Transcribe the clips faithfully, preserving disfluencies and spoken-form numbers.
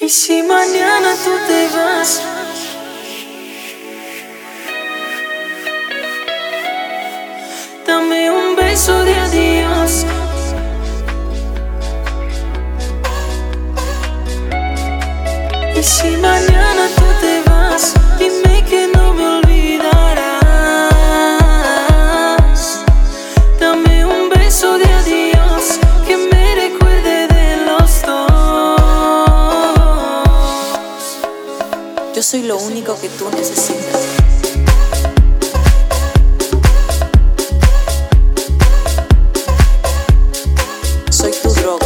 Y si mañana tú te vas, dame un beso de adiós. Y si mañana tú te vas, dime que no me olvidarás. Dame un beso de adiós que me recuerde de los dos. Yo soy lo único que tú necesitas. Soy tu droga.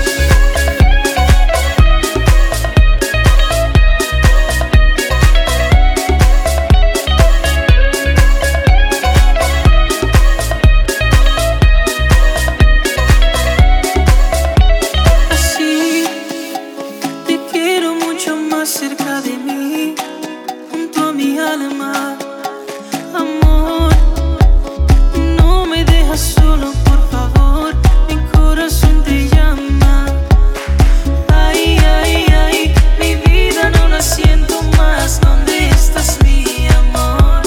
Así te quiero mucho más cerca de mí, junto a mi alma. Amor, no me dejas solo, por favor. Mi corazón te llama. Ay, ay, ay, mi vida no la siento más. ¿Dónde estás, mi amor?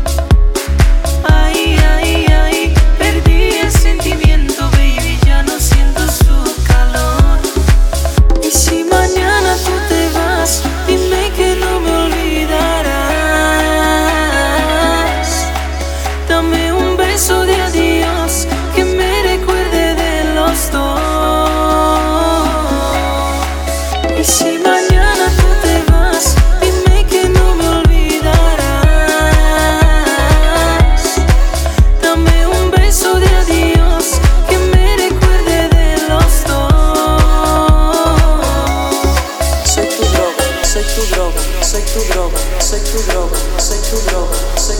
Ay, ay, ay, perdí el sentimiento, baby, ya no siento su calor. Y si mañana tú te vas, dime que no me olvidarás. Dame un beso de adiós que me recuerde de los dos. Y si mañana tú te vas, dime que no me olvidarás. Dame un beso de adiós que me recuerde de los dos. Soy tu droga, soy tu droga, soy tu droga, soy tu droga, soy tu droga, soy